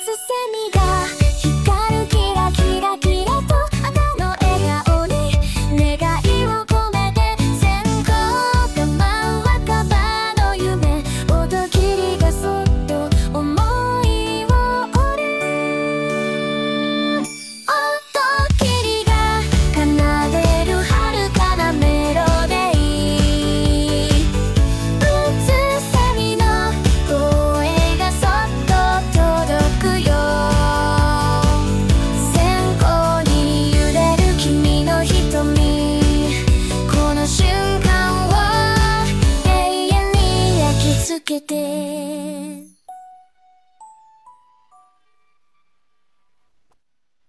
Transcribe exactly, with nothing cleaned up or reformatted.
セミが光るキラキラキラとあなたの笑顔に願いを込めて線香玉若葉の夢音切りがそっと思いを折る音切りが奏でる遥かなメロディーうつせみの声がそっと届くよ線香に揺れる君の瞳この瞬間を永遠に焼き付けて